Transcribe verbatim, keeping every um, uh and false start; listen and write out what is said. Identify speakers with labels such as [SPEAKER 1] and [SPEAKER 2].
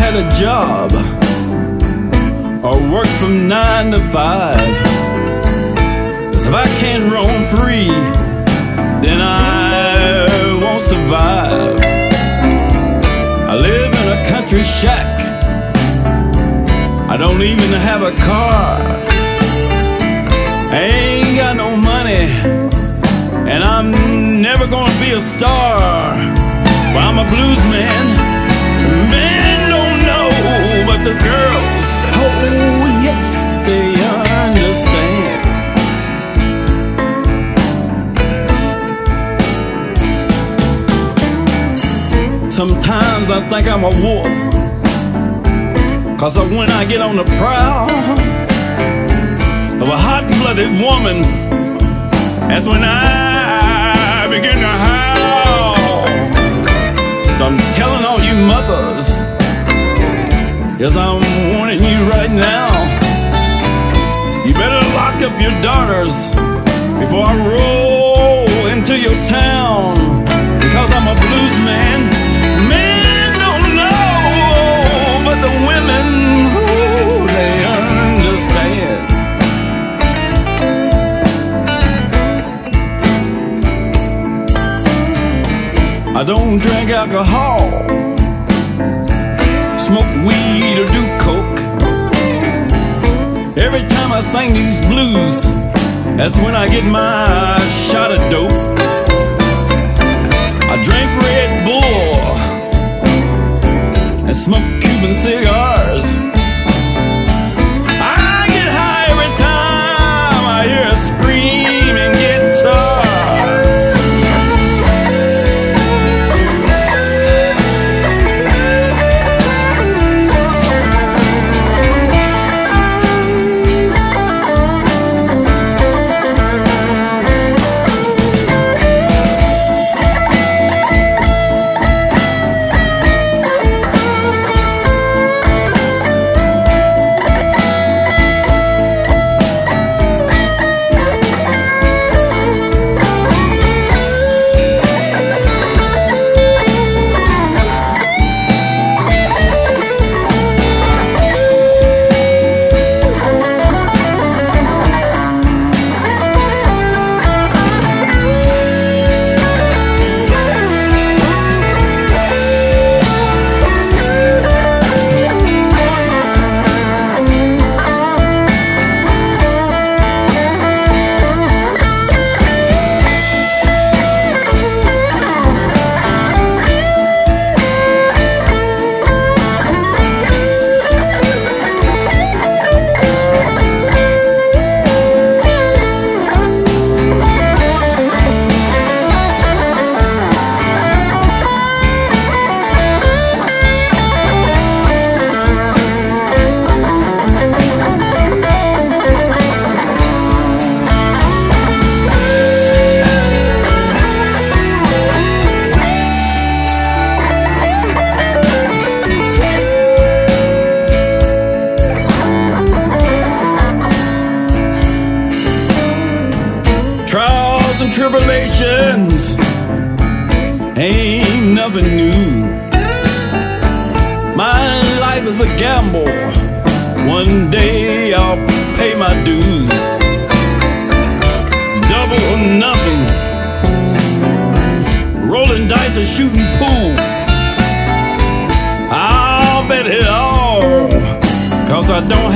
[SPEAKER 1] get a job or work from nine to five. 'Cause if I can't roam free, then I won't survive. I live in a country shack. I don't even have a car. I ain't got no money, and I'm never gonna be a star. But I'm a blues man. Men don't know, but the girls, oh yes, they understand. Sometimes I think I'm a wolf, 'cause when I get on the prowl of a hot-blooded woman, that's when I begin to howl. So I'm telling all you mothers, yes, I'm warning you right now, you better lock up your daughters before I roll into your town, because I'm a blues man. Men don't know, but the women, oh, they understand. I don't drink alcohol, smoke weed or do coke. Every time I sing these blues, that's when I get my shot of dope. I drink Red Bull and smoke Cuban cigars. I get high every time I hear a screaming guitar. Tribulations ain't nothing new. My life is a gamble. One day I'll pay my dues. Double or nothing. Rolling dice or shooting pool. I'll bet it all, 'cause I don't